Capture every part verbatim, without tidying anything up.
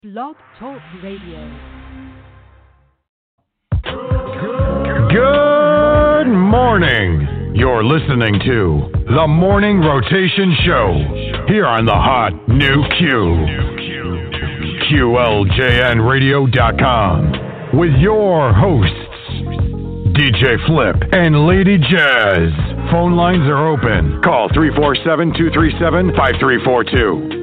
Blog Talk Radio. Good morning. You're listening to The Morning Rotation Show here on the hot new Q. Q L J N radio dot com with your hosts, D J Flip and Lady Jazz. Phone lines are open. Call three four seven, two three seven, five three four two.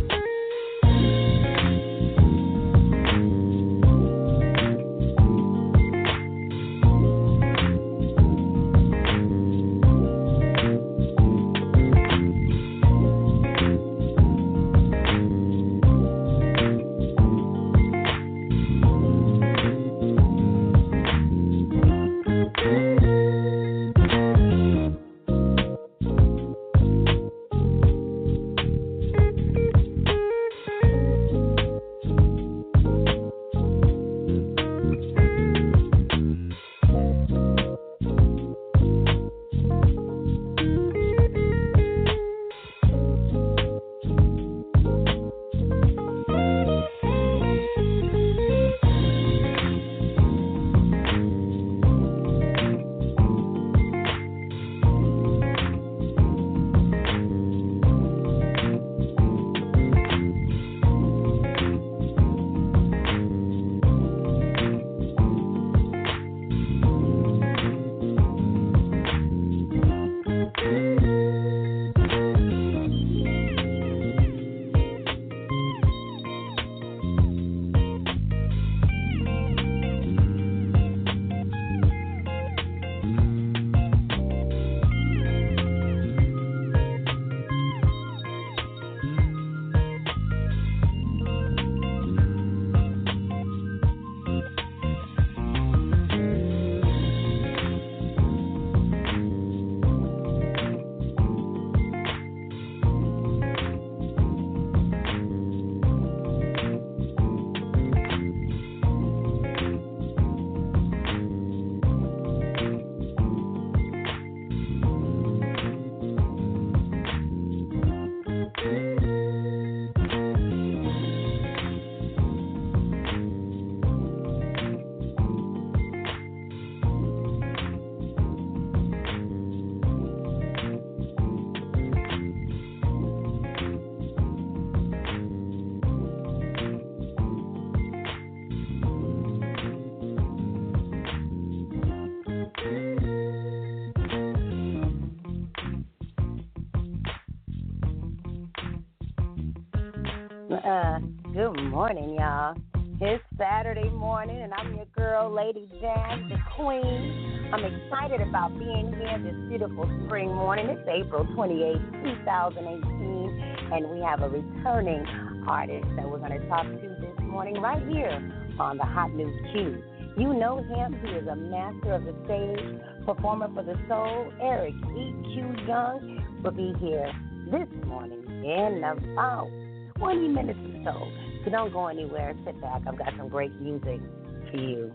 Uh, good morning, y'all. It's Saturday morning, and I'm your girl, Lady Jazz, the Queen. I'm excited about being here this beautiful spring morning. It's April twenty-eighth, twenty eighteen, and we have a returning artist that we're going to talk to this morning right here on the Hot News Q. You know him. He is a master of the stage, performer for the soul. Eric E Q. Young will be here this morning in about twenty minutes or so. So don't go anywhere. Sit back. I've got some great music for you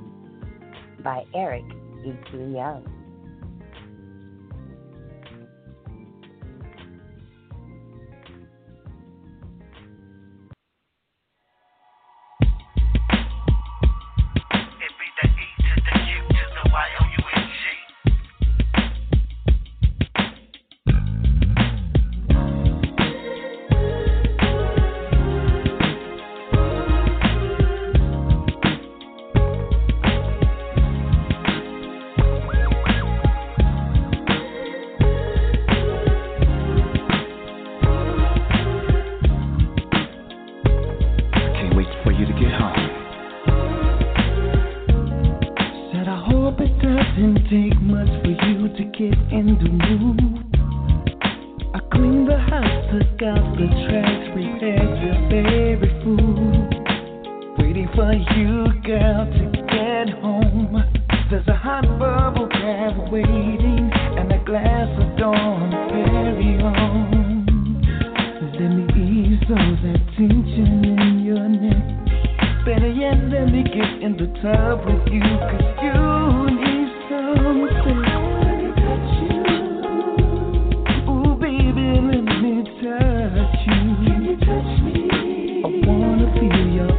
by Eric E Q. Young. Take much for you to get in the mood. I cleaned the house, took out the trash, prepared your favorite food. Waiting for you, girl, to get home. There's a hot bubble bath waiting, and a glass of Dawn Perignon. Let me ease all that tension in your neck. Better yet, let me get in the tub with you, 'cause you need something. Let me touch you. Ooh, baby, let me touch you. Can you touch me? I wanna feel your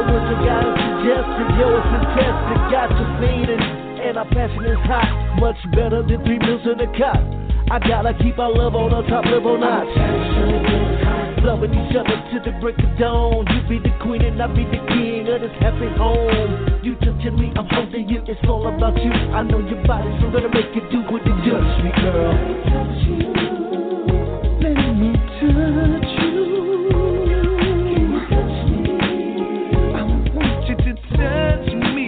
what you got is suggested, yo, it's contested, got you feeding, and our passion is hot, much better than three meals in a cot. I gotta keep our love on the top level notch. Loving each other till the break of dawn. You be the queen and I be the king of this happy home. You touching me, I'm holding you, it's all about you. I know your body, so I'm gonna make you do what you do. Touch me, girl. Touch you. Let me touch you. Can you touch me? I want you to touch me.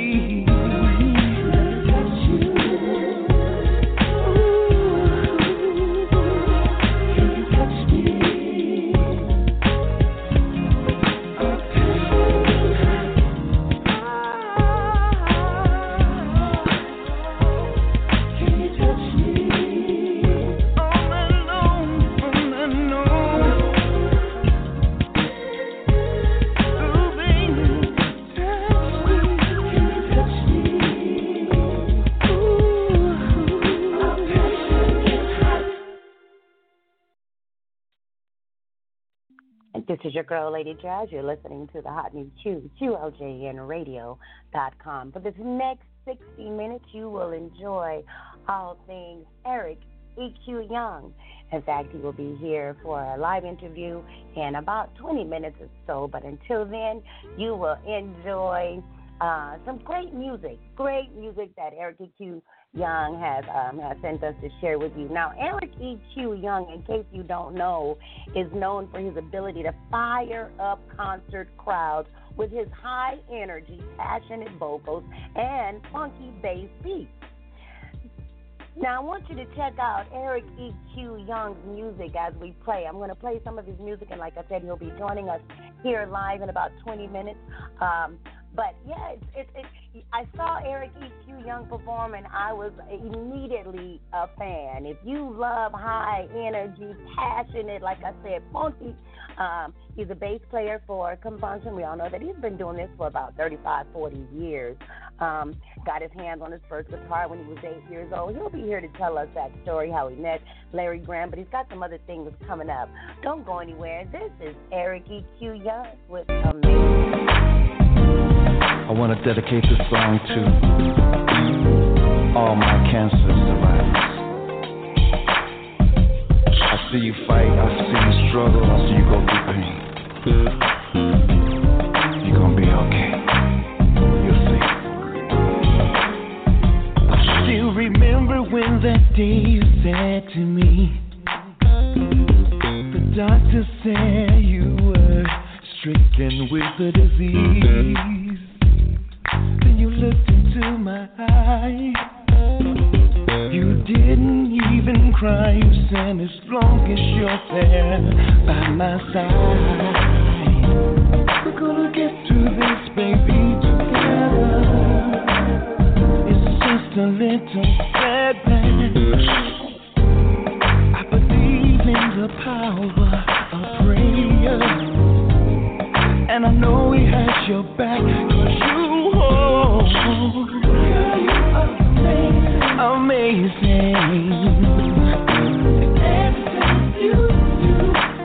This is your girl, Lady Jazz. You're listening to the Hot New Q, Q L J N radio dot com. For this next sixty minutes, you will enjoy all things Eric E Q Young. In fact, he will be here for a live interview in about twenty minutes or so. But until then, you will enjoy uh, some great music, great music that Eric E Q Young has, um, has sent us to share with you. Now, Eric E Q Young, in case you don't know, is known for his ability to fire up concert crowds with his high energy, passionate vocals and funky bass beats. Now, I want you to check out Eric E Q Young's music as we play. I'm going to play some of his music, and like I said, he'll be joining us here live in about twenty minutes. Um, But, yeah, it's, it's, it's, I saw Eric E Q Young perform, and I was immediately a fan. If you love high energy, passionate, like I said, funky, um, he's a bass player for Confunction. We all know that he's been doing this for about thirty-five, forty years. Um, got his hands on his first guitar when he was eight years old. He'll be here to tell us that story, how he met Larry Graham, but he's got some other things coming up. Don't go anywhere. This is Eric E Q Young with Amazing. I want to dedicate this song to all my cancer survivors. I see you fight, I see you struggle, I see you go through pain. You're gonna be okay. You'll see. I still remember when that day you said to me, the doctor said you were stricken with a disease. Then you looked into my eyes. You didn't even cry. You said, as long as you're there by my side, we're gonna get through this, baby, together. It's just a little setback. I believe in the power of prayer, and I know he has your back, 'cause you amazing. Everything you do,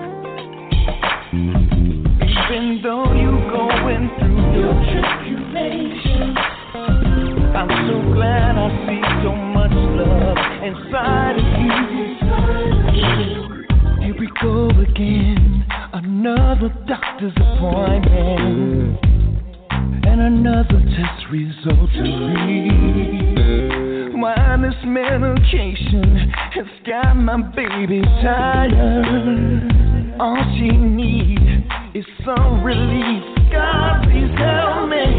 even though you're going through your tribulation, I'm so glad I see so much love inside of you. Here we go again, another doctor's appointment, and another test result to read. Minus medication has got my baby tired. All she needs is some relief. God, please help me.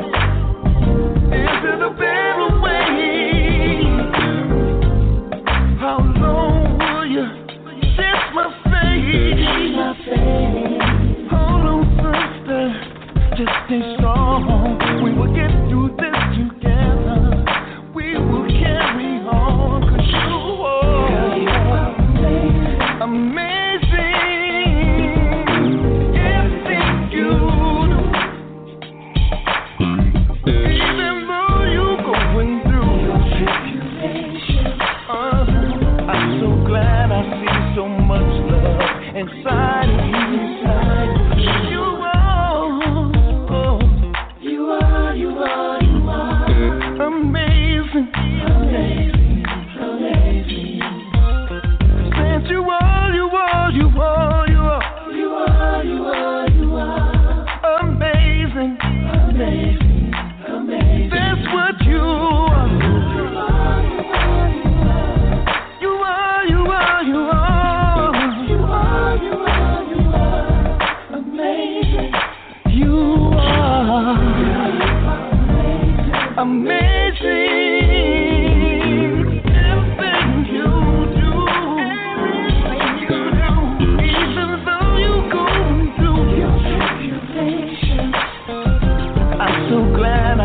Is it a better way? How long will you set my faith? My faith. Hold on, sister, just stay strong. We will get through this together. We will carry on, 'cause you are amazing. Everything you do, even though you're going through your tribulation, uh, I'm so glad I see so much love inside of you. Inside of you. You are, oh,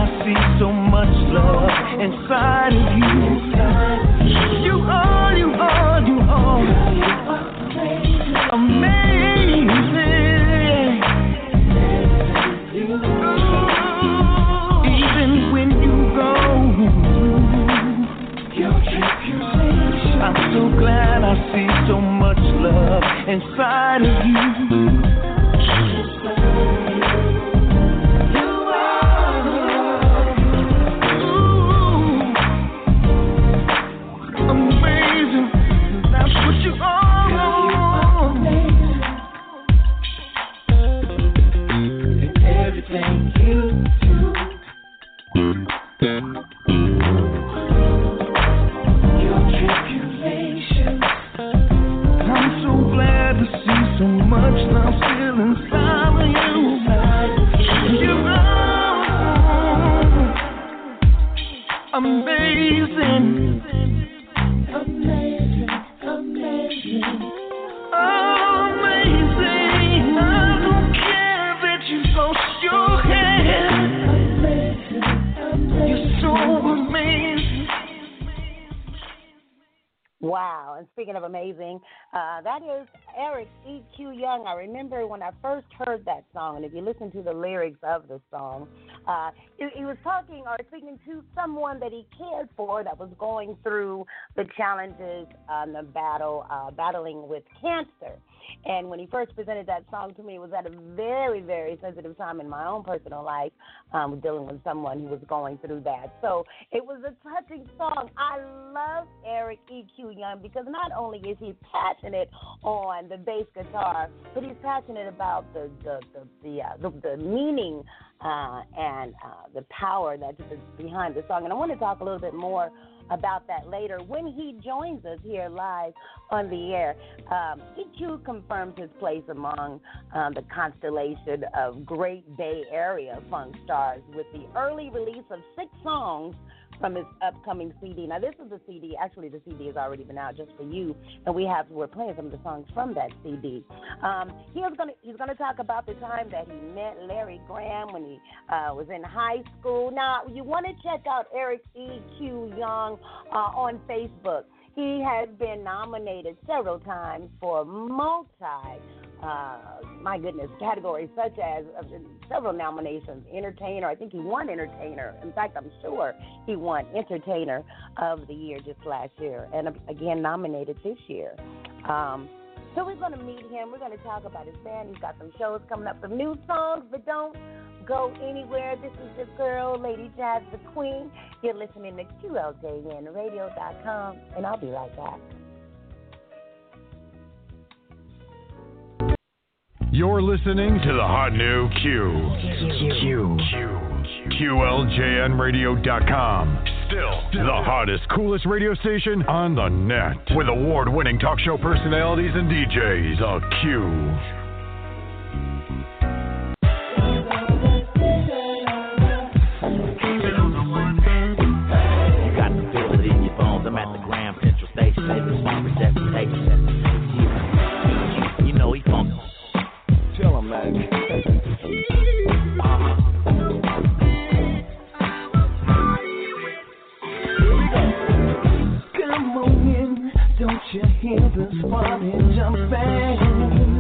I see so much love inside of you. You are, you are, you are amazing. Even when you go, I'm so glad I see so much love inside of you. Of amazing, uh, that is Eric E Q. Young. I remember when I first heard that song, and if you listen to the lyrics of the song, uh, he, he was talking or speaking to someone that he cared for that was going through the challenges and the battle, uh, battling with cancer. And when he first presented that song to me, it was at a very, very sensitive time in my own personal life, um, dealing with someone who was going through that. So it was a touching song. I love Eric E Q. Young because not only is he passionate on the bass guitar, but he's passionate about the the the the, uh, the, the meaning uh, and uh, the power that's behind the song. And I want to talk a little bit more about that later when he joins us here live on the air. Um, E Q confirms his place among um, the constellation of Great Bay Area funk stars with the early release of six songs from his upcoming C D. Now, this is the C D. Actually, the C D has already been out just for you, and we have we're playing some of the songs from that C D. Um, he was gonna he's gonna talk about the time that he met Larry Graham when he uh, was in high school. Now, you want to check out Eric E Q. Young uh, on Facebook. He has been nominated several times for multi. Uh, my goodness, categories such as uh, several nominations. Entertainer, I think he won Entertainer. In fact, I'm sure he won Entertainer of the Year just last year, and uh, again nominated this year. Um, so we're going to meet him. We're going to talk about his band. He's got some shows coming up, some new songs, but don't go anywhere. This is your girl, Lady Jazz the Queen. You're listening to Q L J N radio dot com, and I'll be right back. You're listening to the hot new Q. Q. Q. Q L J N radio dot com. Still the hottest, coolest radio station on the net. With award-winning talk show personalities and D Js. The Q. I'm at the Grand Central Station. It's my representation. You know he funk. Tell him, man. uh-huh. Come on in, don't you hear this party jumping?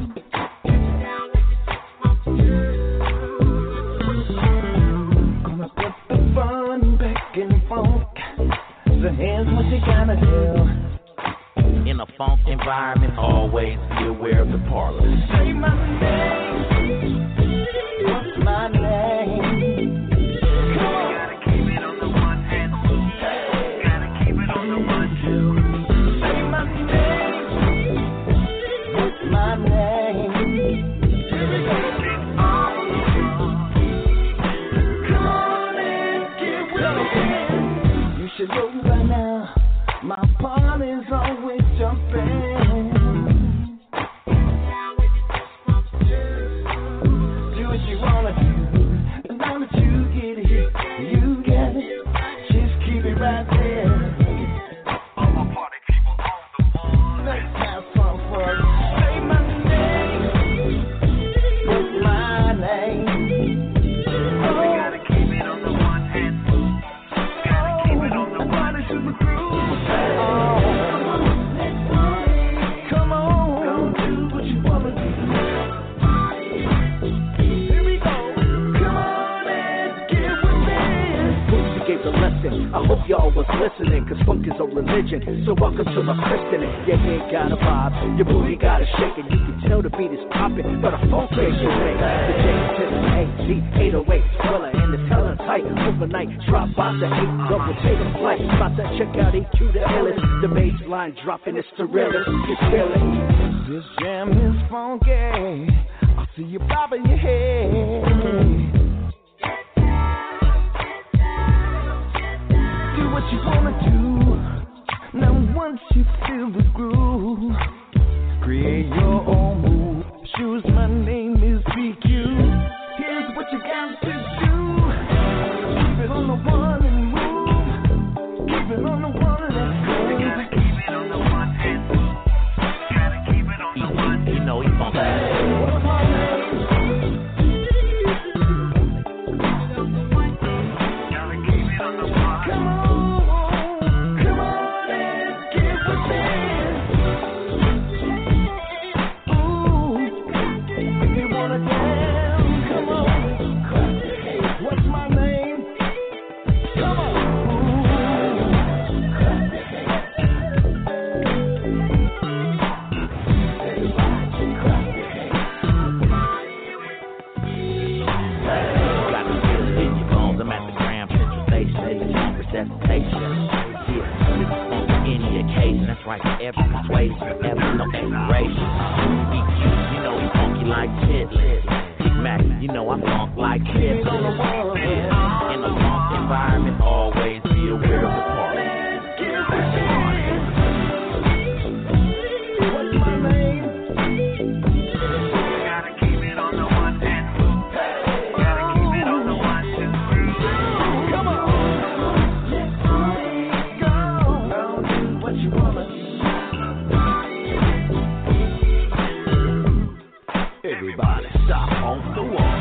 Gonna put the fun back in funk. So here's what you gotta do. In a funk environment, always be aware of the parlor. Say my name. What's my name? Come on. Gotta keep it on the one and two. Gotta keep it on the one two. Say my name. What's my name? Here we go. Come on and get with it. You should know by now. My party's always jumping. a lesson. I hope y'all was listening, cause funk is a religion. So welcome to my christening. Your head got a vibe, your booty got a shaking. You can tell the beat is popping, but a funk bass will make the J to the A Z eight oh eight Thriller and the talent tight. Overnight, drop by the eight double, take a flight. About to check out E Q the illest. The bass line dropping, it's the realest. You feel it? This jam is funky. I see you bobbing your head. Do what you wanna do. Now once you feel the groove, create your own move. Shoes, my name is B Q. Here's what you got to do. Keep it on the one and move. Keep it on the one and let's go. Keep it on the one and move. Gotta keep it on the one. You know he's on that. What's my name? Gotta keep it on the one. Come on, come on and give a dance. Ooh, if you wanna dance, come on. What's my name? Come on. Got to feel it in your bones. I'm at the Grand Central Station. It's time for resuscitation. Yeah, this is fun for any occasion. That's right, for every persuasion, forever, no expiration. E Q, you know he funky like chitlins. Big Mac, you know I funk like chitlins. In a funk environment, always be aware of the party. What's my name? Gotta keep it on the one and move. Gotta keep it on the one, two, three. Come on. Let's go. Do what you wanna do. Everybody stop on the wall.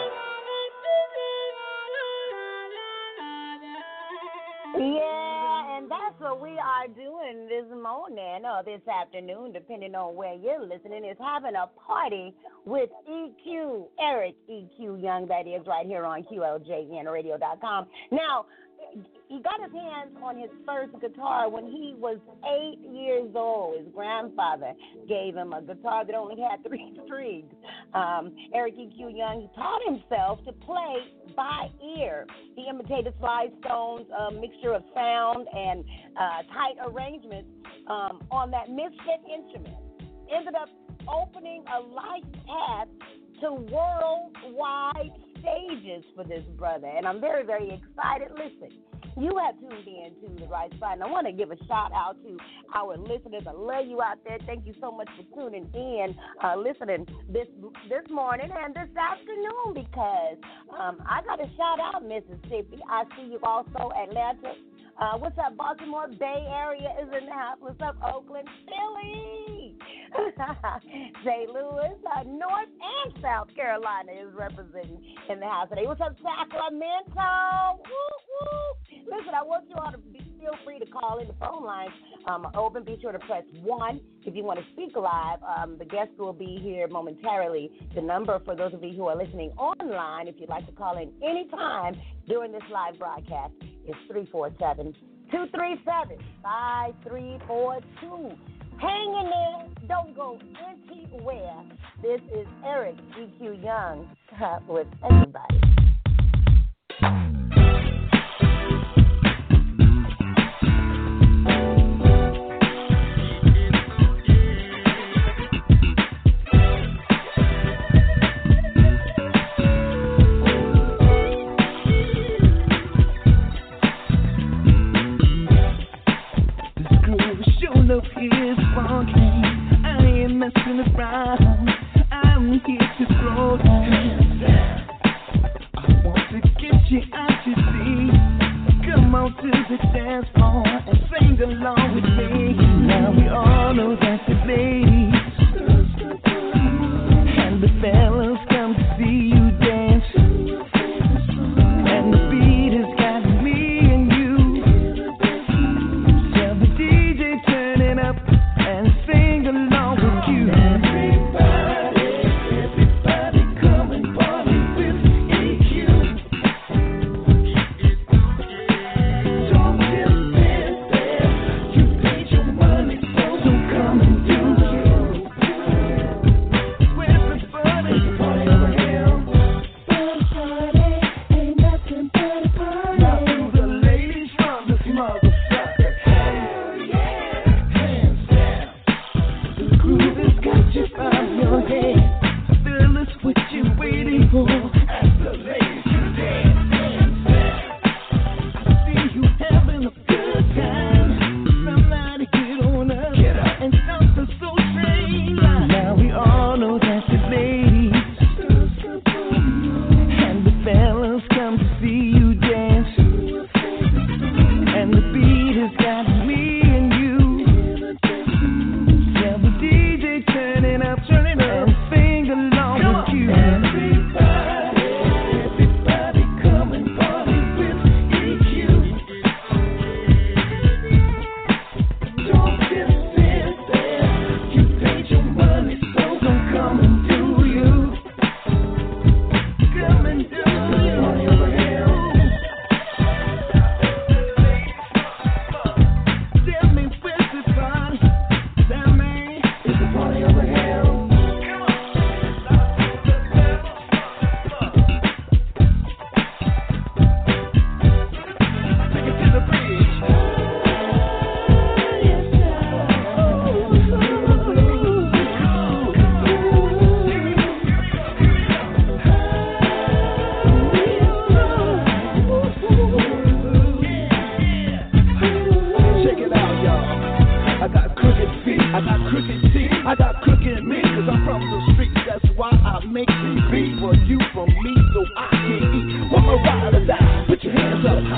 Yeah, and that's what we are doing this morning or this afternoon, depending on where you're listening, is having a party with E Q, Eric E Q Young, that is, right here on Q L J N radio dot com. Now, he got his hands on his first guitar when he was eight years old. His grandfather gave him a guitar that only had three strings. Um, Eric E Q Young, he taught himself to play by ear. He imitated Sly Stone's uh, mixture of sound and uh, tight arrangements um, on that misfit instrument. Ended up opening a life path to worldwide stages for this brother, and I'm very, very excited. Listen, you have tuned in to the right spot, and I want to give a shout out to our listeners. I love you out there. Thank you so much for tuning in, uh, listening this this morning and this afternoon, because um, I got to shout out Mississippi. I see you also, Atlanta. Uh, what's up, Baltimore? Bay Area is in the house. What's up, Oakland? Philly. Saint Louis, uh, North and South Carolina is representing in the house today. What's up, Sacramento? Woo, woo. Listen, I want you all to be, feel free to call in. The phone lines um, are open. Be sure to press one if you want to speak live. Um, the guest will be here momentarily. The number for those of you who are listening online, if you'd like to call in anytime during this live broadcast, is three four seven, two three seven, five three four two. Hang in there. Don't go anywhere. This is Eric E Q Young with everybody. Up is funky. I ain't messing around. I'm here to throw hands down. I want to get you out your seat. Come on to the dance floor and sing along with me. Now we all know that the ladies and the fellas come to see you dance. And the beat has got me and you. Tell the D J turn it up and sing along with you. Everybody, everybody come and party with E Q.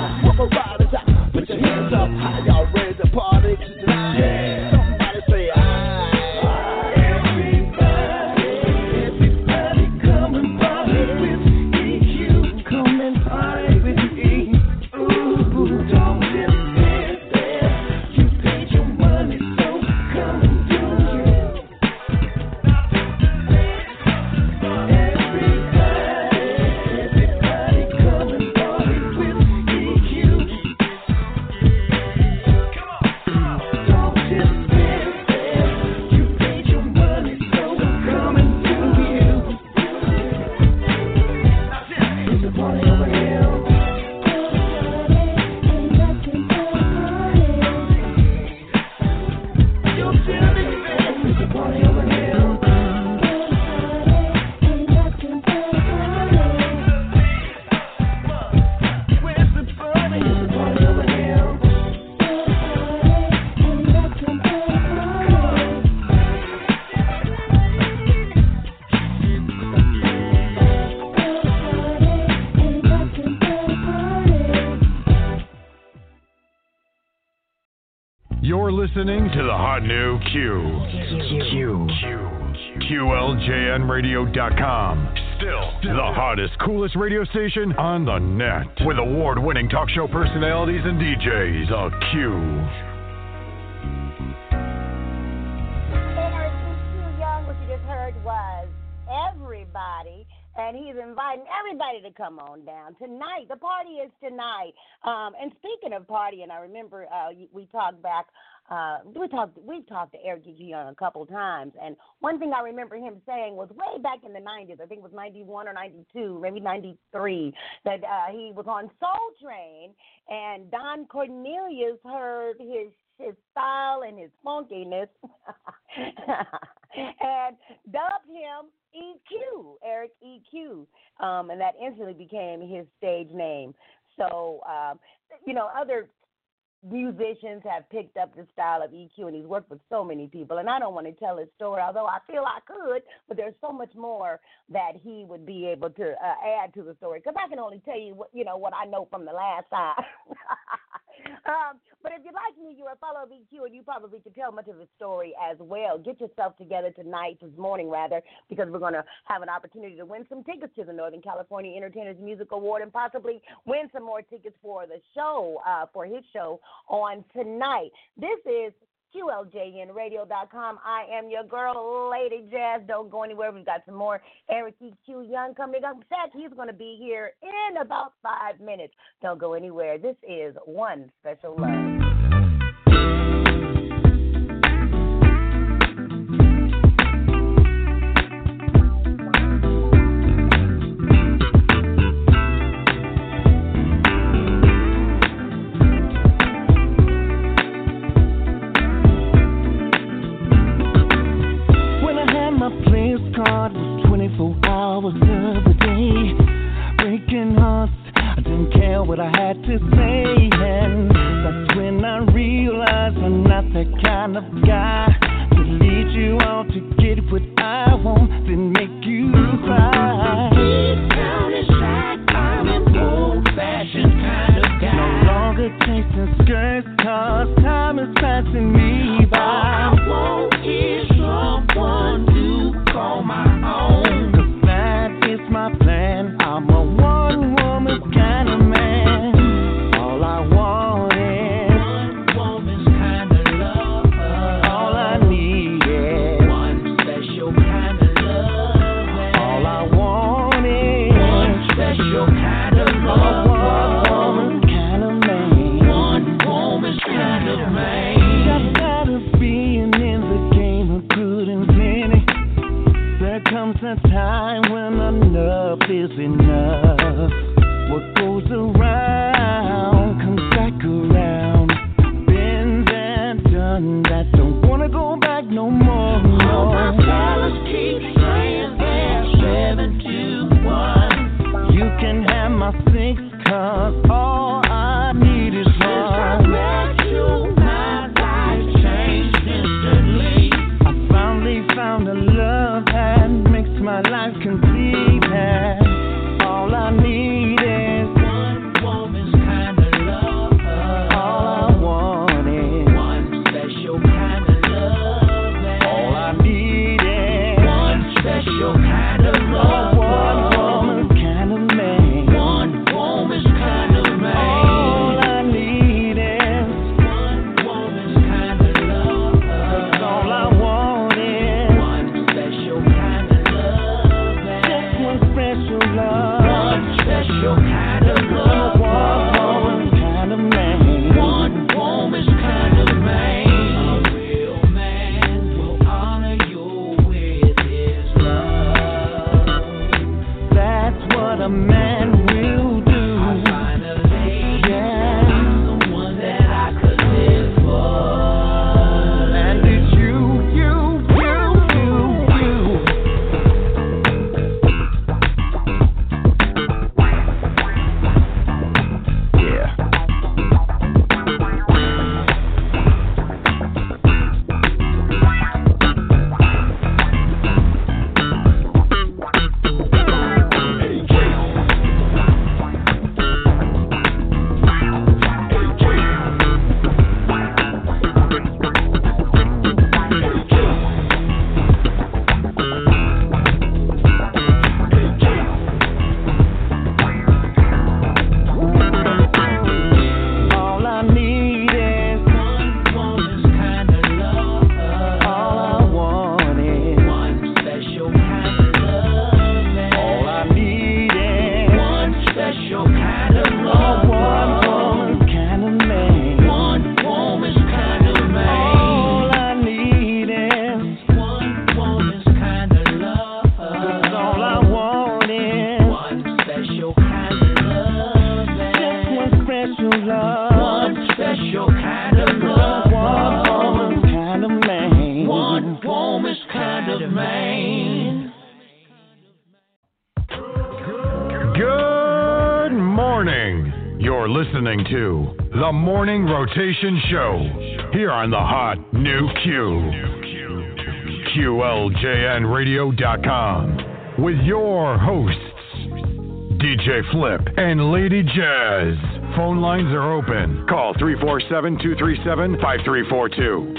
high. Where my riders at? Put your hands up high. Y'all ready to party tonight? Yeah. Somebody say aye. Listening to the hot new Q. Q. Q. Q L J N radio dot com. Still the hottest, coolest radio station on the net. With award-winning talk show personalities and D Js. The Q. Eric Q Young, what you just heard was Everybody. And he's inviting everybody to come on down tonight. The party is tonight. Um, and speaking of partying, I remember uh, we talked back. Uh, we talked. We talked to Eric Young a couple times, and one thing I remember him saying was way back in the nineties. I think it was ninety-one or ninety-two, maybe ninety-three. That uh, he was on Soul Train, and Don Cornelius heard his his style and his funkiness, and dubbed him E Q, Eric E Q, um, and that instantly became his stage name. So, um, you know, other musicians have picked up the style of E Q, and he's worked with so many people. And I don't want to tell his story, although I feel I could, but there's so much more that he would be able to uh, add to the story. Because I can only tell you, what, you know, what I know from the last time. um, but if you're like me, you're a fellow of E Q, and you probably could tell much of his story as well. Get yourself together tonight, this morning rather, because we're going to have an opportunity to win some tickets to the Northern California Entertainers Music Award and possibly win some more tickets for the show, uh, for his show on tonight. This is Q L J N radio dot com. I am your girl, Lady Jazz. Don't go anywhere. We've got some more Eric E Q Young coming up. In fact, he's going to be here in about five minutes. Don't go anywhere. This is One Special Love. God was twenty-four hours of the day, breaking hearts. I didn't care what I had to say, and that's when I realized I'm not that kind of guy to lead you on to get what I want, then make you cry. Deep down inside, I'm an old-fashioned kind of guy. No longer chasing skirts, cause time is passing me by. All I want is someone to call my own, cause that is my plan. I'm a one-woman kind of man. All I want is one woman's kind of love. All I need is one special kind of love. All I want is one special kind of love. One woman kind of man. One woman's kind of man. Got tired of being in the game of good and plenty. There comes a time when enough is enough. What goes around comes back around. Been there, done that. Don't wanna go back no more. No. All my fellas keep saying they're seven to one. You can have my six, cause all I need is one. Since I met you, my life changed instantly. I finally found a love that makes my life complete. And all I need is one woman's kind of love. Listening to The Morning Rotation Show here on the hot new Q. Q L J N radio dot com with your hosts, D J Flip and Lady Jazz. Phone lines are open. Call three four seven, two three seven, five three four two.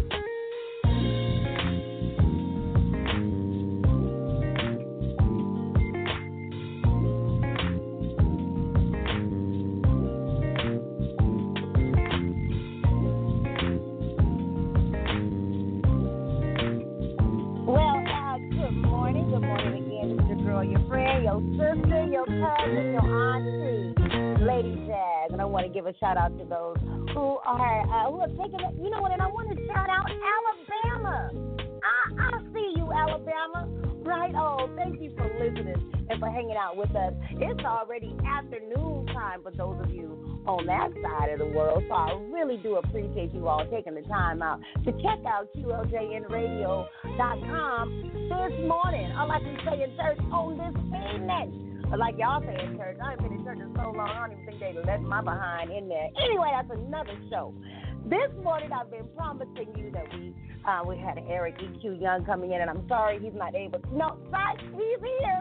Shout out to those who are uh, who are taking it. You know what? And I want to shout out Alabama. I, I see you, Alabama. Right? Oh, thank you for listening and for hanging out with us. It's already afternoon time for those of you on that side of the world. So I really do appreciate you all taking the time out to check out Q L J N radio dot com this morning. Or like we say in church, on this evening. Like y'all say in church, I haven't been in church in so long, I don't even think they left my behind in there. Anyway, that's another show. This morning, I've been promising you that we uh, we had Eric E Q Young coming in, and I'm sorry he's not able to. No, sorry, he's here.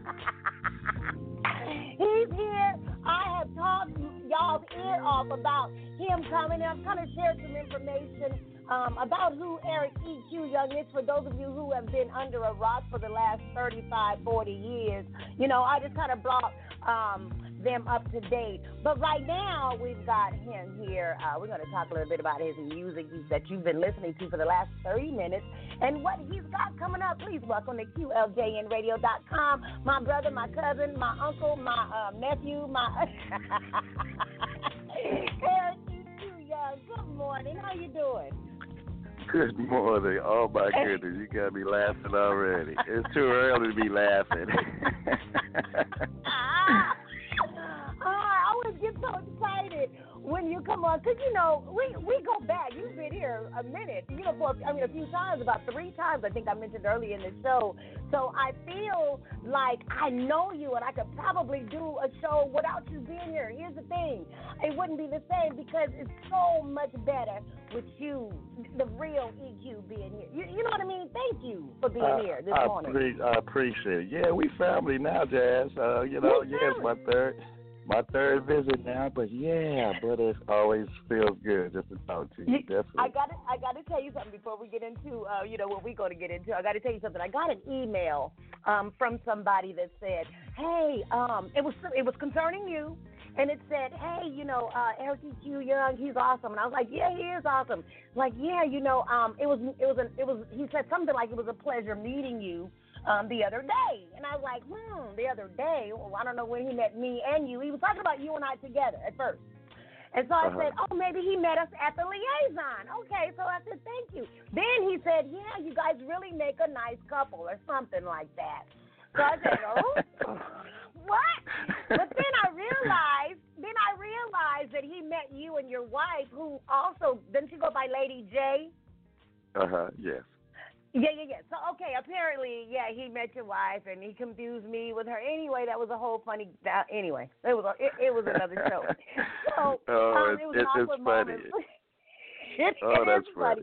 He's here. I have talked y'all's ear off about him coming, and I'm going to share some information Um, about who Eric E Q Young is. For those of you who have been under a rock for the last thirty-five, forty years, you know, I just kind of brought um, them up to date. But right now, we've got him here. Uh, we're going to talk a little bit about his music that you've been listening to for the last thirty minutes and what he's got coming up. Please welcome to Q L J N radio dot com. My brother, my cousin, my uncle, my uh, nephew, my Eric E Q Young. Good morning. How you doing? Good morning. Oh, my goodness. You got me laughing already. It's too early to be laughing. ah, I always get so excited when you come on, because, you know, we, we go back. You've been here a minute, you know, for, I mean, a few times, about three times, I think I mentioned earlier in the show. So I feel like I know you, and I could probably do a show without you being here. Here's the thing. It wouldn't be the same because it's so much better with you, the real E Q, being here. You, you know what I mean? Thank you for being uh, here this I morning. Pre- I appreciate it. Yeah, we family now, Jazz. Uh, you know, yeah, it's my third. My third visit now, but yeah, but it always feels good just to talk to you. you Definitely. I got to, I got to tell you something before we get into, uh, you know, what we're going to get into. I got to tell you something. I got an email um, from somebody that said, "Hey, um, it was it was concerning you." And it said, "Hey, you know, uh, Eric E Q Young, he's awesome." And I was like, "Yeah, he is awesome." Like, yeah, you know, um, it was, it was, an, it was. He said something like it was a pleasure meeting you um, the other day. And I was like, hmm, the other day? Well, I don't know when he met me and you. He was talking about you and I together at first. And so I uh-huh. said, oh, maybe he met us at the Liaison. Okay, so I said, thank you. Then he said, yeah, you guys really make a nice couple or something like that. So I said, oh, what? But then I realized, then I realized that he met you and your wife, who also, didn't you go by Lady J? Uh-huh, yes. Yeah, yeah, yeah. So, okay, apparently, yeah, he met your wife, and he confused me with her. Anyway, that was a whole funny, uh, anyway, it was a, it, it was another show. So, oh, um, it, it was it, an awkward it's funny. moment. it, oh, it that's is funny. funny.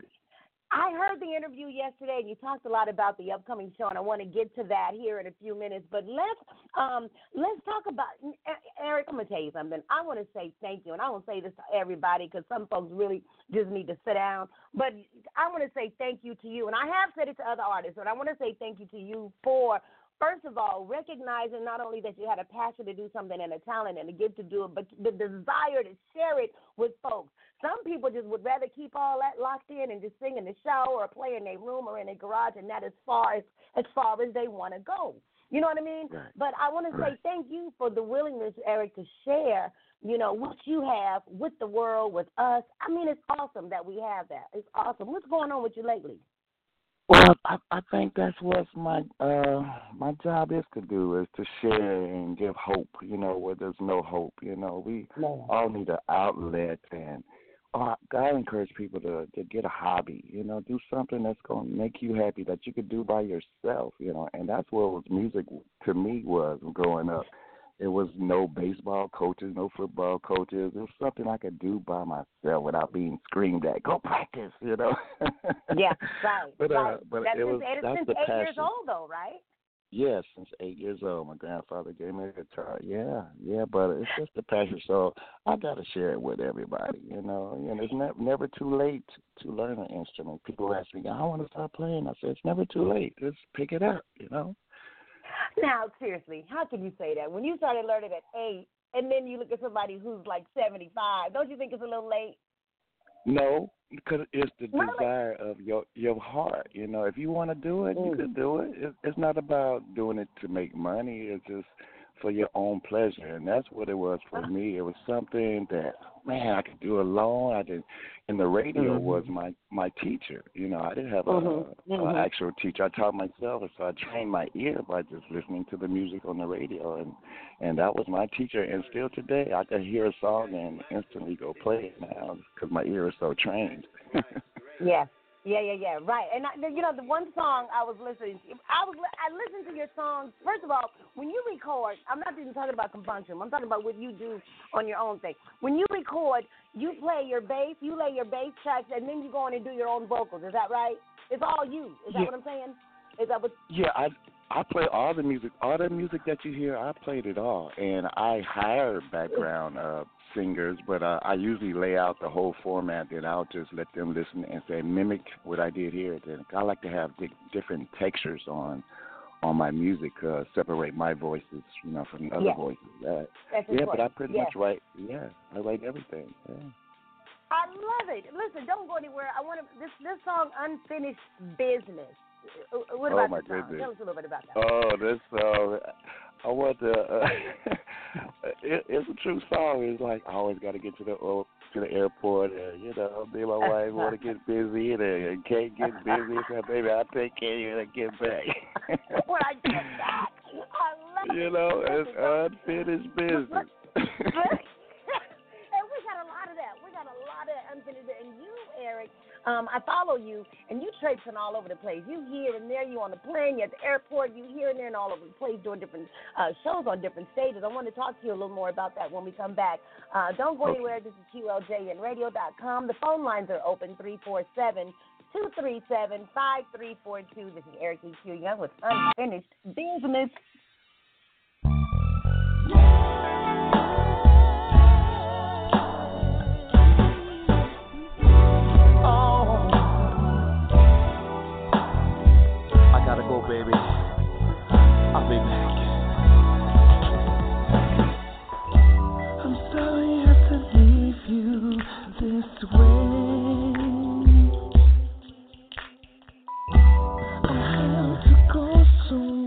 I heard the interview yesterday, and you talked a lot about the upcoming show, and I want to get to that here in a few minutes. But let's um, let's talk about Eric. I'm gonna tell you something. I want to say thank you, and I want to say this to everybody because some folks really just need to sit down. But I want to say thank you to you, and I have said it to other artists, but I want to say thank you to you for. First of all, recognizing not only that you had a passion to do something and a talent and a gift to do it, but the desire to share it with folks. Some people just would rather keep all that locked in and just sing in the shower or play in their room or in their garage, and that as far as as far as they want to go. You know what I mean? Right. But I want to say thank you for the willingness, Eric, to share, you know, what you have with the world, with us. I mean, it's awesome that we have that. It's awesome. What's going on with you lately? Well, I, I think that's what my uh, my job is to do, is to share and give hope, you know, where there's no hope. You know, we no. all need an outlet, and uh, I encourage people to, to get a hobby, you know, do something that's going to make you happy that you could do by yourself, you know, and that's what was music to me was growing up. It was no baseball coaches, no football coaches. It was something I could do by myself without being screamed at. Go practice, you know. Yeah, right. but right. uh, but that's it was since, that's since the eight passion. years old, though, right? Yes, since eight years old, my grandfather gave me a guitar. Yeah, yeah, but it's just the passion. So I got to share it with everybody, you know. And it's ne- never too late to learn an instrument. People ask me, I want to start playing. I said, it's never too late. Just pick it up, you know. Now, seriously, how can you say that? When you started learning at eight, and then you look at somebody who's like seventy-five, don't you think it's a little late? No, because it's the really? desire of your your heart. You know, if you want to do it, mm. you can do it. it. It's not about doing it to make money. It's just for your own pleasure, and that's what it was for me. It was something that, man, I could do alone. I did, and the radio mm-hmm. was my, my teacher. You know, I didn't have mm-hmm. an mm-hmm. actual teacher. I taught myself, and so I trained my ear by just listening to the music on the radio, and and that was my teacher. And still today, I can hear a song and instantly go play it now because my ear is so trained. Yeah. Yeah, yeah, yeah, right. And, I, you know, the one song I was listening to, I was I listened to your songs. First of all, when you record, I'm not even talking about compunction. I'm talking about what you do on your own thing. When you record, you play your bass, you lay your bass tracks, and then you go in and do your own vocals. Is that right? It's all you. Is that yeah. what I'm saying? Is that what? Yeah, I I play all the music. All the music that you hear, I played it all. And I hire background uh singers, but uh, I usually lay out the whole format, then I'll just let them listen and say, mimic what I did here. Then I like to have di- different textures on on my music, uh, separate my voices, you know, from the other yeah. voices. Uh, That's yeah, important. but I pretty yeah. much write, yeah, I write everything. Yeah. I love it. Listen, don't go anywhere. I want to, this, this song, Unfinished Business. What about oh my the song? goodness. Tell us a little bit about that. Oh, this song, I want to, uh, it, it's a true song. It's like, I always got to get to the uh, to the airport, and, you know, me and my wife want to get busy, and, and can't get busy, so baby, I'll take care of you when I get back. When I get back. I love you it. know, it's unfinished business. And we got a lot of that. We got a lot of unfinished. And you, Eric, um, I follow you, and you traipsing all over the place. You here and there. You on the plane. You at the airport. You here and there and all over the place doing different uh, shows on different stages. I want to talk to you a little more about that when we come back. Uh, don't go okay. anywhere. This is Q L J N radio dot com. The phone lines are open, three four seven, two three seven, five three four two. This is Eric E Q Young with Unfinished Business. Gotta go, baby. I'll be back. I'm sorry I have to leave you this way. I have to go somewhere.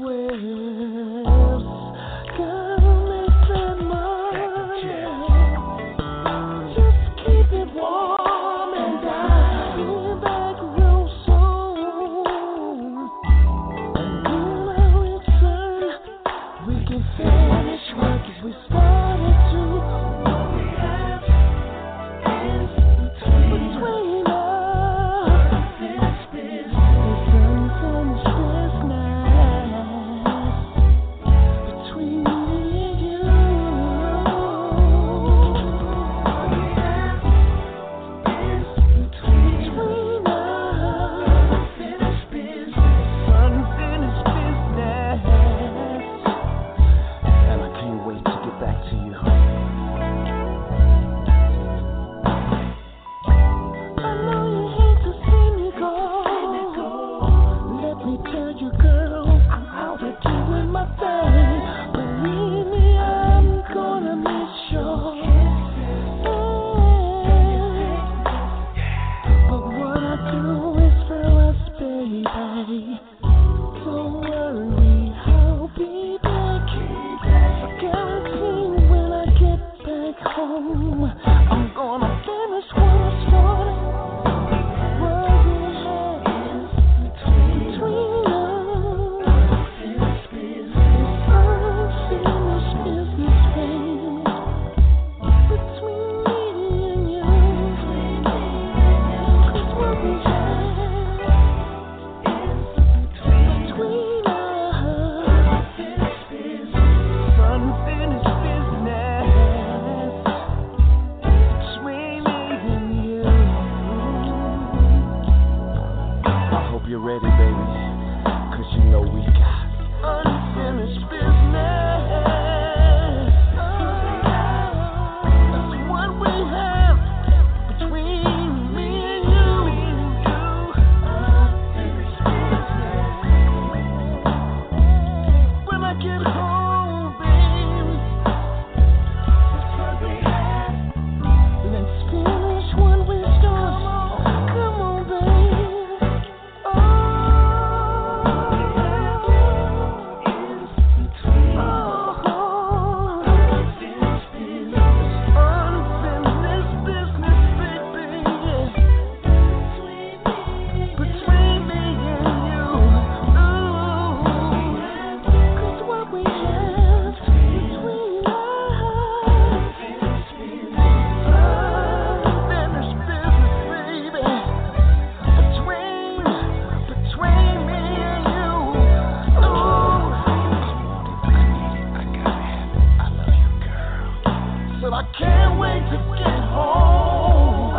Said I can't wait to get home.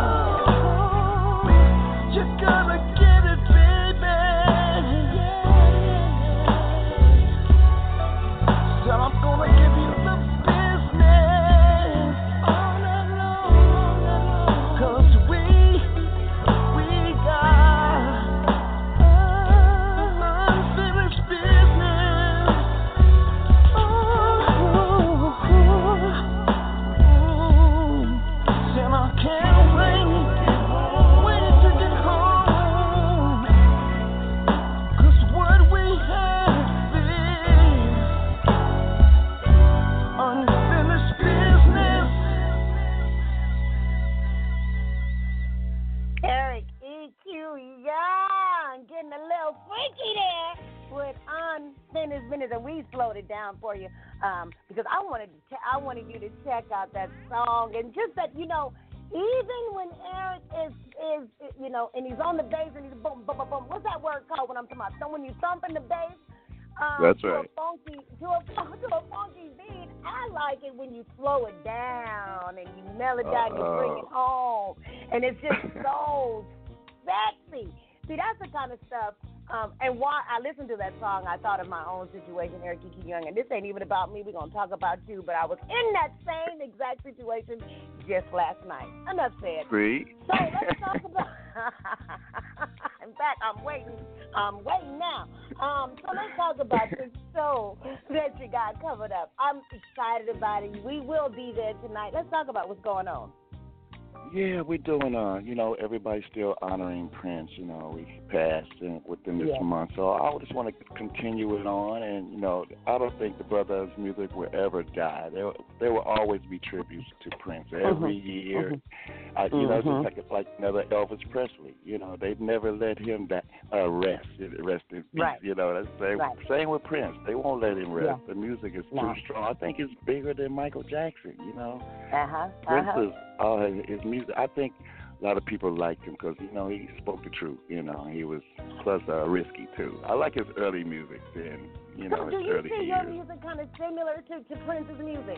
You gotta get it, baby. Said I'm gonna give you the business all night long. 'Cause we, we got unfinished business. Oh, said I can't wait, wait to get home. 'Cause what we have is unfinished business. Eric E Q Young getting a little freaky there with unfinished business, and we slowed it down for you um, because I wanted to ch- I wanted you to check out that song, and just that, you know, even when Eric is is you know, and he's on the bass and he's boom boom boom boom. What's that word called when I'm talking about? So when you thumping the bass. Um, That's to right. A funky, to a to a funky beat. I like it when you slow it down and you melodize and you bring it home, and it's just so sexy. See, that's the kind of stuff. Um, and while I listened to that song, I thought of my own situation, Eric E Q Young. And this ain't even about me. We're gonna talk about you. But I was in that same exact situation just last night. Enough said. Free. So let's talk about. In fact, I'm waiting. I'm waiting now. Um, so let's talk about the show that you got covered up. I'm excited about it. We will be there tonight. Let's talk about what's going on. Yeah, we're doing, uh, you know, everybody's still honoring Prince. You know, we passed in, within this Yeah. month. So I just want to continue it on. And, you know, I don't think the brother's music will ever die. There, there will always be tributes to Prince every Mm-hmm. year. Mm-hmm. I, you know, Mm-hmm. just like it's like another Elvis Presley. You know, they've never let him die, uh, rest, rest in peace. Right. You know, that's the same, Right. same with Prince. They won't let him rest. Yeah. The music is No. too strong. I think it's bigger than Michael Jackson, you know. Uh-huh. Prince Uh-huh. is, uh, his music, I think a lot of people liked him because, you know, he spoke the truth, you know. He was, plus, uh, risky, too. I like his early music than, you know, So do his you early see years. your music kind of similar to, to Prince's music?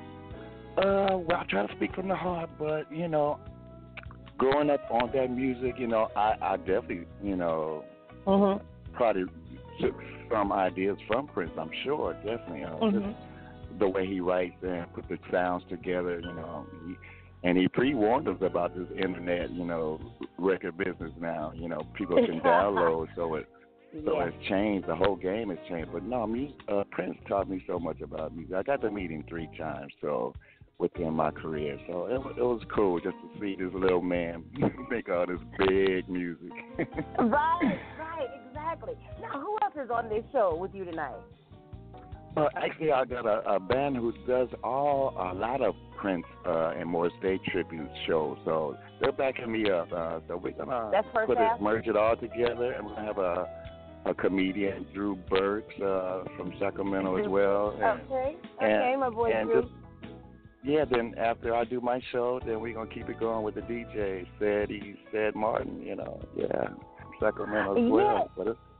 Uh, well, I try to speak from the heart, but, you know, growing up on that music, you know, I, I definitely, you know, Mm-hmm. probably took some ideas from Prince, I'm sure, definitely. Uh, Mm-hmm. Just the way he writes and put the sounds together, you know. He, and he pre-warned us about this internet, you know, record business now. You know, people can download, so it so Yeah. it's changed. The whole game has changed. But no, music, uh, Prince taught me so much about music. I got to meet him three times, so within my career. So it, wa- it was cool just to see this little man make all this big music. Right, right, exactly. Now, who else is on this show with you tonight? Uh, actually, I got a, a band who does all a lot of Prince uh, and Morris Day tribute shows. So they're backing me up. Uh, so we're gonna That's first put half? it, merge it all together, and we're gonna have a a comedian, Drew Burks, uh, from Sacramento as well. And, Okay, okay, and, my boy and Drew. just, yeah, then after I do my show, then we're gonna keep it going with the D J, Said he said Martin. You know, yeah, from Sacramento as Yeah. well. But it's,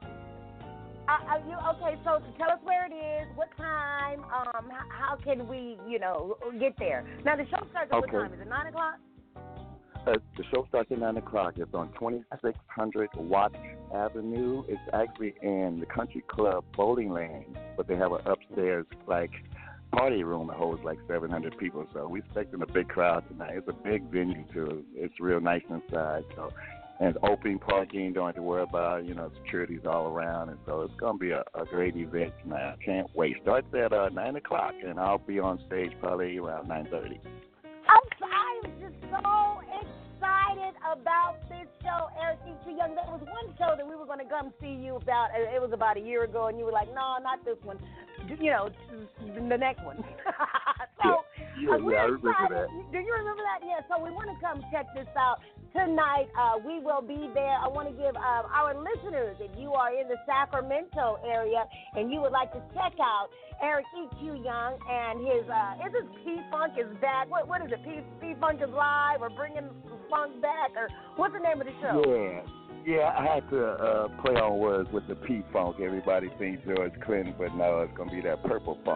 Uh, are you okay? So tell us where it is, what time, um, how, how can we, you know, get there? Now the show starts at Okay. what time? Is it nine o'clock? Uh, the show starts at nine o'clock. It's on twenty-six hundred Watts Avenue. It's actually in the Country Club Bowling Lane, but they have an upstairs, like, party room that holds like seven hundred people. So we're expecting a big crowd tonight. It's a big venue, too. It's real nice inside. So, and it's open parking. Don't have to worry about, you know, security's all around. And so it's going to be a, a great event tonight. I can't wait. Starts at uh, nine o'clock, and I'll be on stage probably around nine thirty. I'm, I'm just so excited about this show, Eric E. Q Young. There was one show that we were going to come see you about. uh, It was about a year ago, and you were like, no, not this one. You know, the next one. so, Yeah, uh, yeah, we're I remember excited. that. Do you remember that? Yeah, so we want to come check this out tonight. Uh, we will be there. I want to give uh, our listeners, if you are in the Sacramento area and you would like to check out Eric E. Q Young and his, uh, is it P-Funk is back? What What is it? P- P-Funk is live or bringing funk back? Or what's the name of the show? Yeah. Yeah, I had to uh, play on words with the P-Funk. Everybody thinks George Clinton, but no, it's going to be that purple funk. You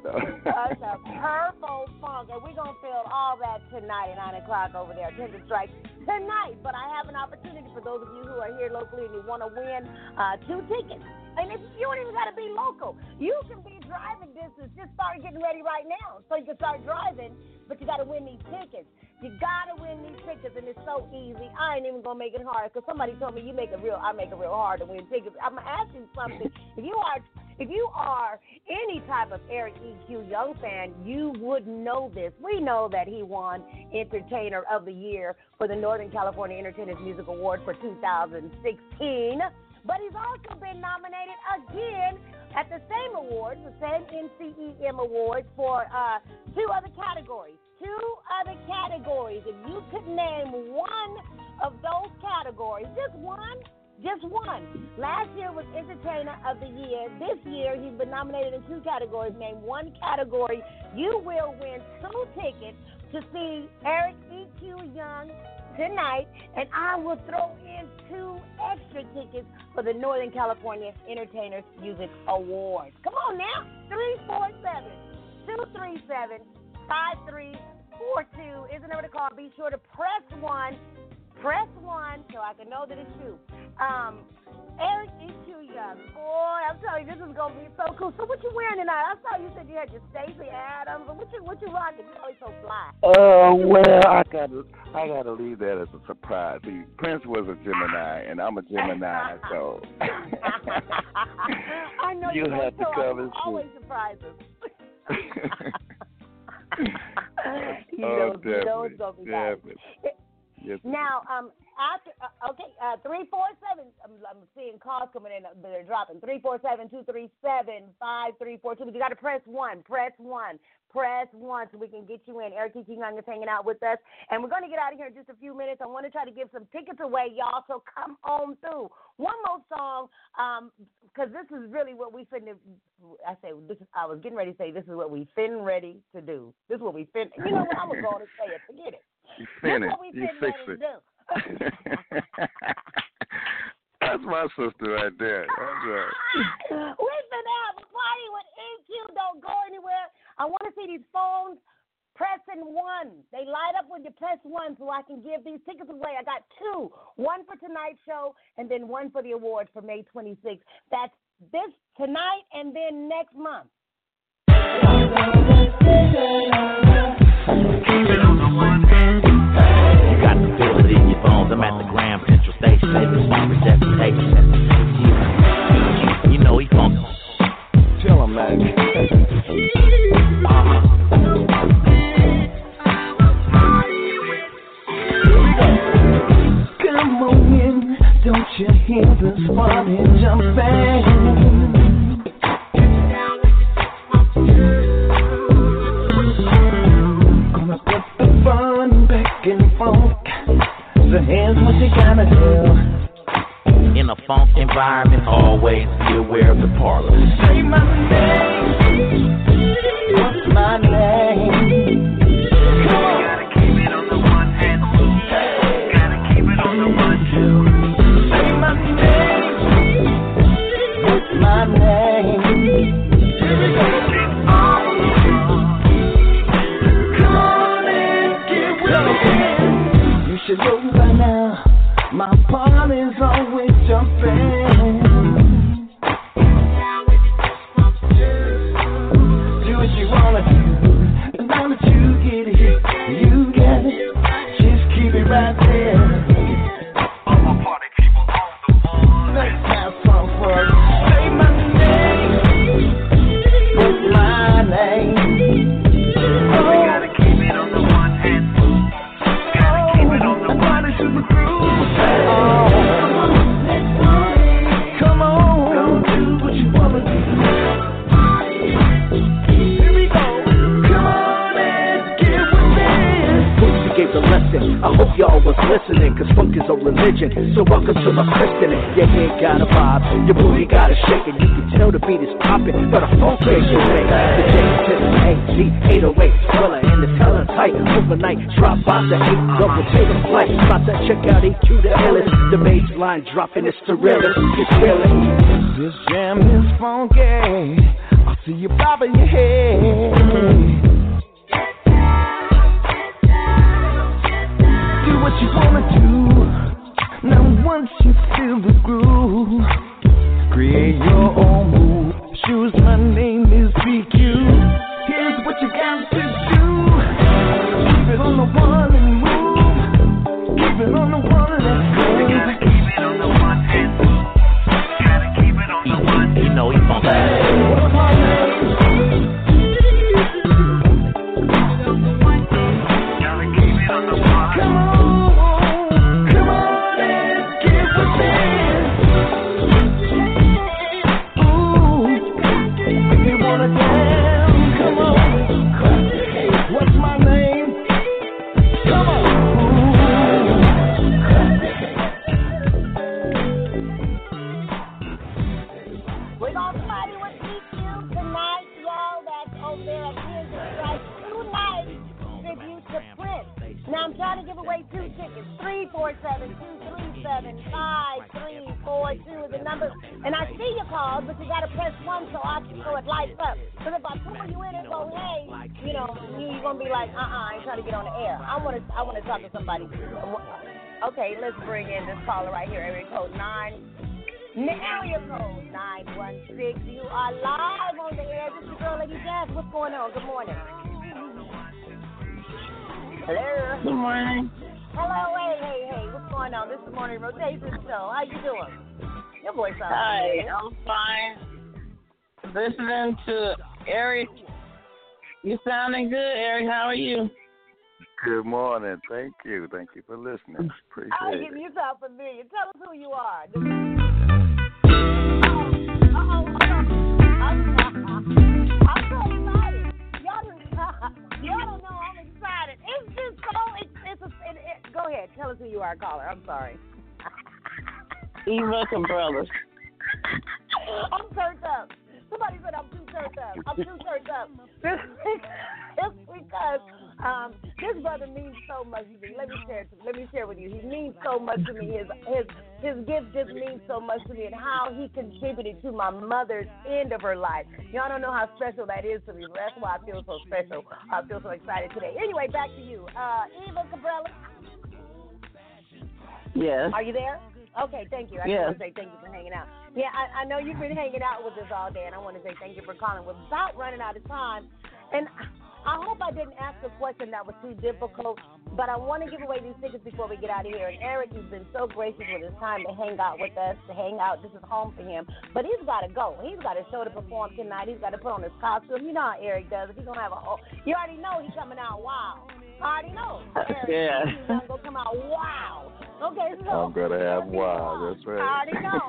you know. That's a purple funk, and we're going to feel all that tonight at nine o'clock over there at Tender Strike tonight. But I have an opportunity for those of you who are here locally and you want to win uh, two tickets. And if you don't even got to be local, you can be driving distance. Just start getting ready right now so you can start driving, but you got to win these tickets. You got to win these tickets, and it's so easy. I ain't even going to make it hard because somebody told me you make it real. I make it real hard to win tickets. I'm asking something. If you are if you are any type of Eric E Q Young fan, you would know this. We know that he won Entertainer of the Year for the Northern California Entertainers Music Award for two thousand sixteen. But he's also been nominated again at the same awards, the same N C E M Awards, for uh, two other categories. Two other categories. If you could name one of those categories, just one, just one. Last year was Entertainer of the Year. This year he's been nominated in two categories. Name one category. You will win two tickets to see Eric E Q Young tonight, and I will throw in two extra tickets for the Northern California Entertainers Music Awards. Come on now, three four seven, two three seven, five three four two is the number to call. Be sure to press one, press one so I can know that it's you. Um, Eric E Q Young, boy, I'm telling you, this is gonna be so cool. So what you wearing tonight? I saw you said you had your Stacey Adams, but what you what you rocking? You always so fly. Uh, well, I gotta I gotta leave that as a surprise. See, Prince was a Gemini, and I'm a Gemini, so I know you have to cover. Always surprises. you oh, know, you know it's gonna be nice. Yes. Now, um, after uh, okay, uh, three four seven. I'm, I'm seeing calls coming in, but they're dropping. Three four seven two three seven five three four two. But you got to press one. Press one. Press one so we can get you in. Eric E Q Young is hanging out with us, and we're going to get out of here in just a few minutes. I want to try to give some tickets away, y'all. So come on through. One more song, um, because this is really what we finna. I say this. Is, I was getting ready to say this is what we fin ready to do. This is what we fin. You know what? I'm gonna go on and say it. Forget it. You fin it. You fix it. That's my sister right there. That's right. We've been out party with E Q. Don't go anywhere. I want to see these phones pressing one. They light up when you press one, so I can give these tickets away. I got two. One for tonight's show, and then one for the awards for May twenty-sixth. That's this tonight and then next month. You got to feel it in your bones. I'm at the Grand Central Station. It's my representation. You know he funk. Tell him, man. Uh-huh. Come on in, don't you hear this party jumping? Gonna put the fun back in funk. So here's what you gotta do. In a funk environment, always be aware of the parlor. Say my name. What's my name? Come on. Gotta keep it on the one hand. Hey. Gotta keep it on the one two. Say my name. What's my name? Here we go. Come on and get with it. You should know by now. My party's always jumping. Do what you wanna do, as long as you get it, you get it. Just keep it right there. All my party people on the one. Let's have some fun. Say my name. What's my name? Oh, we gotta keep it on the one hand. Gotta keep it on the one. Super groove. Oh, come on, don't do what you wanna do. Here we go, come on and get with it. Boosie gave the lesson, I hope y'all was listening, cause funk is a religion, so welcome to my christening. Your head got a vibe, your booty got a shaking, you can tell the beat is popping, but a funk makes you make. The J to the A G, eight oh eight, Thriller in the talent tight, overnight, drop by the eight, double take a flight, about to check out E Q the illest, the bass line dropping, it's the realest, it's really. This jam is funky, I see you bobbing your head. Do what you wanna do. Now once you feel the groove, create your own move. Shoes, my name is B Q. Here's what you got to do. Keep it on the one and move. Keep it on the one and let's go. Keep it on the one and move. Gotta keep it on the one. You know he's on that. What's my name? Gotta keep it on the one. Come on, come on and get with it. Ooh, if you wanna dance, come on. What's my name? Come on. We're going to party with E Q tonight, y'all. That's over there at Music Strike tonight. Tribute to Prince. Now, I'm trying to give away two tickets. three four seven, two three seven, five three four two is the number. And I see your calls, but you got to press one so I can so it lights up. Because if I pull you in and go, hey, you know, you, you're going to be like, uh-uh, I ain't trying to get on the air. I want to I want to talk to somebody. Okay, let's bring in this caller right here, area code nine. Area code nine one six. You are live on the air. This is your girl, Lady Jazz. What's going on? Good morning. Hello. Good morning. Hello. Hey, hey, hey. What's going on? This is the Morning Rotation Show. How you doing? Your voice sounds Hi, good. I'm fine. Listening to Eric. You sounding good, Eric. How are you? Good morning. Thank you. Thank you for listening. I Appreciate give it. you sound familiar. Tell us who you are. Uh-oh. Uh-oh. I'm, I'm so excited. Y'all don't, y'all don't know I'm excited. It's just so, it's, it's a, it, it, go ahead. Tell us who you are, caller. I'm sorry. Eva Cabrillas. I'm turned up. Somebody said I'm too turned up. I'm too turned up. It's because um, this brother means so much to me. Let me share. Let me share with you. He means so much to me. His his his gift just means so much to me, and how he contributed to my mother's end of her life. Y'all don't know how special that is to me. That's why I feel so special. I feel so excited today. Anyway, back to you, uh, Eva Cabrillas. Yes. Are you there? Okay, thank you. I just Yes. want to say thank you for hanging out. Yeah, I, I know you've been hanging out with us all day, and I want to say thank you for calling. We're about running out of time, and I hope I didn't ask a question that was too difficult, but I want to give away these tickets before we get out of here. And Eric has been so gracious with his time to hang out with us, to hang out. This is home for him, but he's got to go. He's got a show to perform tonight. He's got to put on his costume. You know how Eric does. If he's gonna have a, oh, you already know he's coming out wild. I already know. Eric, Yeah. he's gonna come out wow. Okay, so I'm gonna have wow. That's right. I already know.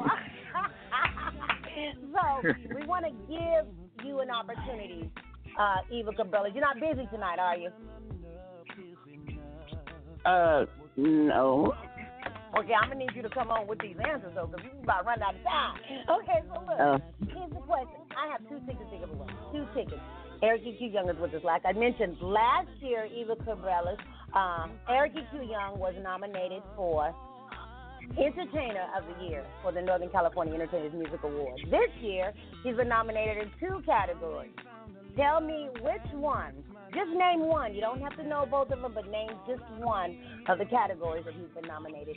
So we want to give you an opportunity, uh, Eva Cabrillas. You're not busy tonight, are you? Uh, no. Okay, I'm gonna need you to come on with these answers though, because we're about to run out of time. Okay, so look, Uh. here's the question. I have two tickets to give away. Two tickets. Eric E Q Young is with us. Like I mentioned last year, Eva Cabrillas, um, Eric E Q Young was nominated for Entertainer of the Year for the Northern California Entertainers Music Awards. This year, he's been nominated in two categories. Tell me which one. Just name one. You don't have to know both of them, but name just one of the categories that he's been nominated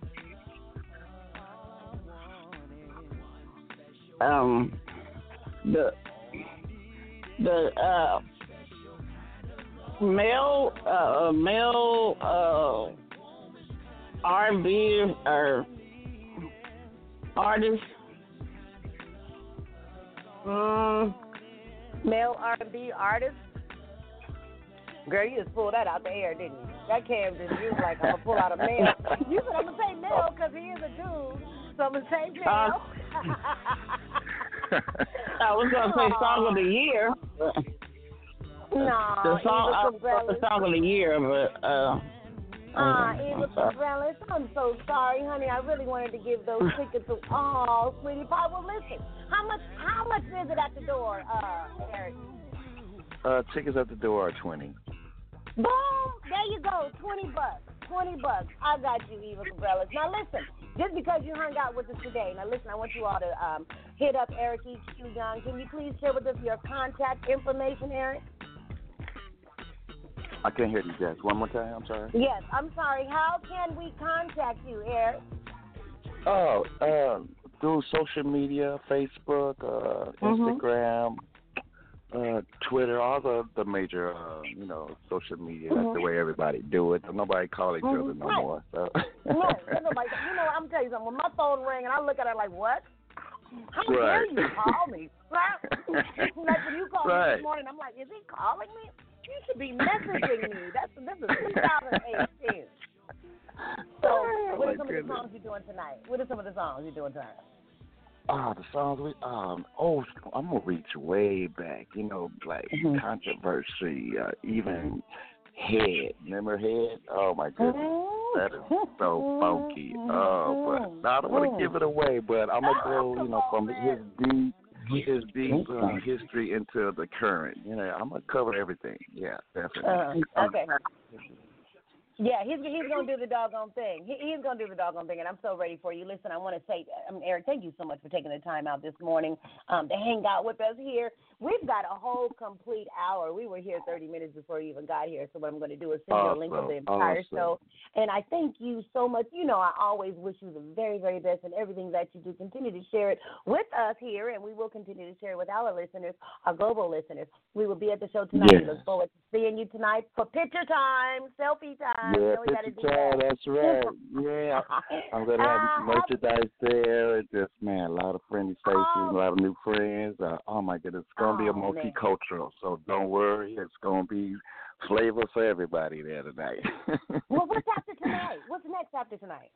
in. Um, the the uh male uh male uh R and B or artist. Mm, male R and B artist. Girl, you just pulled that out the air, didn't you? That came just you was like, I'm gonna pull out a male. You said I'm gonna say male because he is a dude, so I'm gonna say male. Uh, I was gonna say song of the year. No, the song, Eva uh, Cabrillas. the song of the year, but uh. Ah, uh, Eva Cabrillas, I'm so sorry, honey. I really wanted to give those tickets to oh, sweetie pie. Well, listen, how much? How much is it at the door, uh, Eric? Uh, tickets at the door are twenty. Boom! There you go, twenty bucks. twenty bucks. I got you, Eva Cabrelas. Now listen, just because you hung out with us today, now listen, I want you all to um, hit up Eric E Q Young. Can you please share with us your contact information, Eric? I can't hear you, Jess. One more time, I'm sorry. Yes, I'm sorry. How can we contact you, Eric? Oh, uh, through social media, Facebook, uh, Instagram, mm-hmm. uh, Twitter, all the, the major, uh, you know, social media. Mm-hmm. That's the way everybody do it. Nobody call each other mm-hmm. no right. more. So. Right. Nobody, you know, I'm telling you something. When my phone rang and I look at it like, what? How dare right. you call me? Like when you called right. me this morning, I'm like, is he calling me? You should be messaging me. That's this is two thousand eighteen. So, oh, what are some goodness. of the songs you're doing tonight? What are some of the songs you're doing tonight? Ah, uh, the songs we um oh I'm gonna reach way back. You know, like mm-hmm. Controversy, uh, even Head. Remember Head? Oh my goodness, mm-hmm. that is so funky. Oh, but no, I don't want to give it away. But I'm gonna go, you know, from his deep. His deep uh, history into the current. You know, I'm gonna cover everything. Yeah, definitely. Uh, okay. Yeah, he's he's gonna do the doggone thing. He, he's gonna do the doggone thing, and I'm so ready for you. Listen, I want to say, um, Eric, thank you so much for taking the time out this morning um, to hang out with us here. We've got a whole complete hour. We were here thirty minutes before you even got here. So what I'm going to do is send awesome. you a link of the entire awesome. show. And I thank you so much. You know, I always wish you the very, very best in everything that you do. Continue to share it with us here, and we will continue to share it with our listeners, our global listeners. We will be at the show tonight. Yes. We look forward to seeing you tonight for picture time, selfie time. Yeah, you know, picture time. That. That's right. Yeah, I'm gonna have uh, merchandise there. It's just man, a lot of friendly faces, oh. a lot of new friends. Uh, oh my goodness, it's gonna oh, be a multicultural. So don't worry, it's gonna be flavor for everybody there tonight. Well, what's after tonight? What's next after tonight?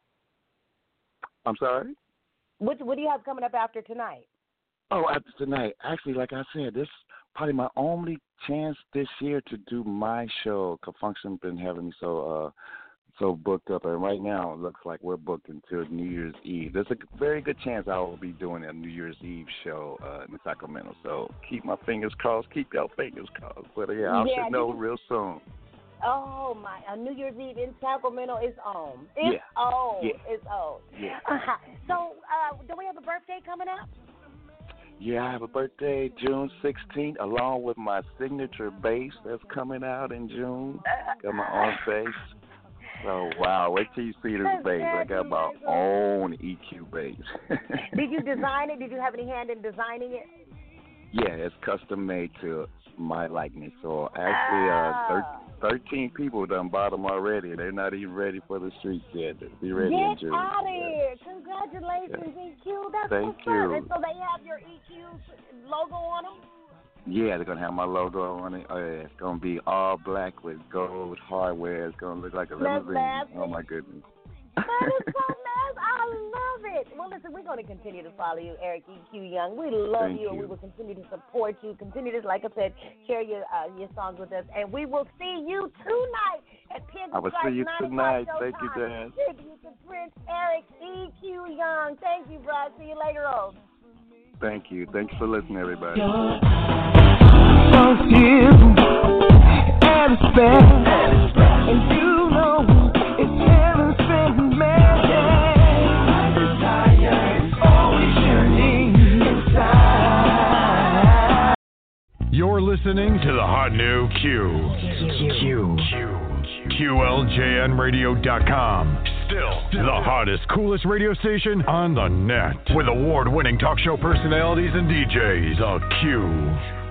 I'm sorry? What What do you have coming up after tonight? Oh, after tonight. Actually, like I said, this is probably my only chance this year to do my show. Function been having me so uh so booked up, and right now it looks like we're booked until New Year's Eve. There's a very good chance I will be doing a New Year's Eve show uh, in Sacramento. So keep my fingers crossed. Keep your fingers crossed. But uh, yeah, I yeah, should know you... real soon. Oh my! A New Year's Eve in Sacramento is on. It's yeah. on. Yeah. It's on. Yeah. Uh-huh. So, uh, do we have a birthday coming up? Yeah, I have a birthday June sixteenth, along with my signature bass that's coming out in June. Got my own bass. So wow! Wait till you see this bass. I got my own E Q bass. Did you design it? Did you have any hand in designing it? Yeah, it's custom made to my likeness. So actually, uh, thir- thirteen people done bought them already. They're not even ready for the streets yet. They'll be ready Get in June. Get out of here! Congratulations, yeah. E Q. That's Thank so you. fun. And so they have your E Q logo on them? Yeah, they're gonna have my logo on it. Oh, yeah, it's gonna be all black with gold hardware. It's gonna look like a limousine. Oh my goodness. That is so nice. I love it. Well, listen, we're going to continue to follow you, Eric E Q Young. We love Thank you, and we will continue to support you. Continue to, like I said, share your uh, your songs with us, and we will see you tonight at Pinky I will see you tonight. Thank you, Dan. Thank you to Prince Eric E Q Young. Thank you, bro. See you later on. Thank you. Thanks for listening, everybody. So cute and spell, and you know it's heaven sent magic. My desire is always yearning inside. You're listening to the hot new Q. Q. Q. Q L J N radio dot com. Still the hottest, coolest radio station on the net with award-winning talk show personalities and D Js. A Q.